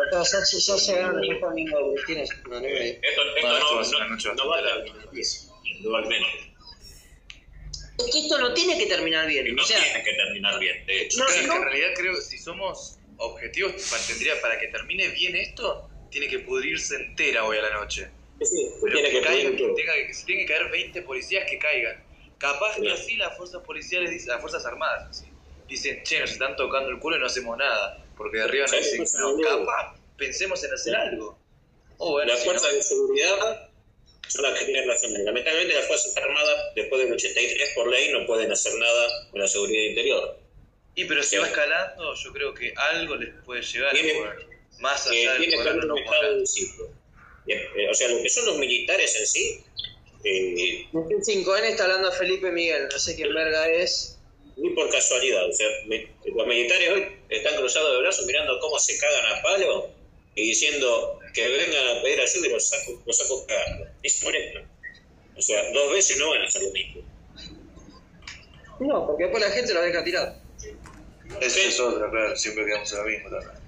Ya llegaron el domingo, Agustín. Esto no va a terminar bien, indudablemente. Es que esto no tiene que terminar bien. No tiene que terminar bien, de hecho. Yo en realidad creo que si somos objetivos, para que termine bien esto, tiene que pudrirse entera hoy a la noche. Sí, Pero tiene que caigan, pudrir. si tienen que caer 20 policías, que caigan. Capaz que así las fuerzas policiales, las fuerzas armadas, así, dicen, che, nos están tocando el culo y no hacemos nada. Porque de arriba nos dicen, no, capaz, pensemos en hacer algo. Bueno, las fuerzas de seguridad son las que tienen razón. Lamentablemente las fuerzas armadas, después del 83 por ley, no pueden hacer nada con la seguridad interior. Y pero si va escalando, yo creo que algo les puede llegar a poder. Más allá del tiene que haber no un estado de ciclo. O sea, lo que son los militares en sí. En 5N está hablando Felipe Miguel, no sé quién verga es. Ni por casualidad. O sea, los militares hoy están cruzados de brazos mirando cómo se cagan a palo y diciendo que vengan a pedir ayuda y los saco cagando. Es por esto. O sea, 2 veces no van a hacer lo mismo. No, porque después la gente lo deja tirado. Eso es otra, claro, siempre quedamos en lo mismo también.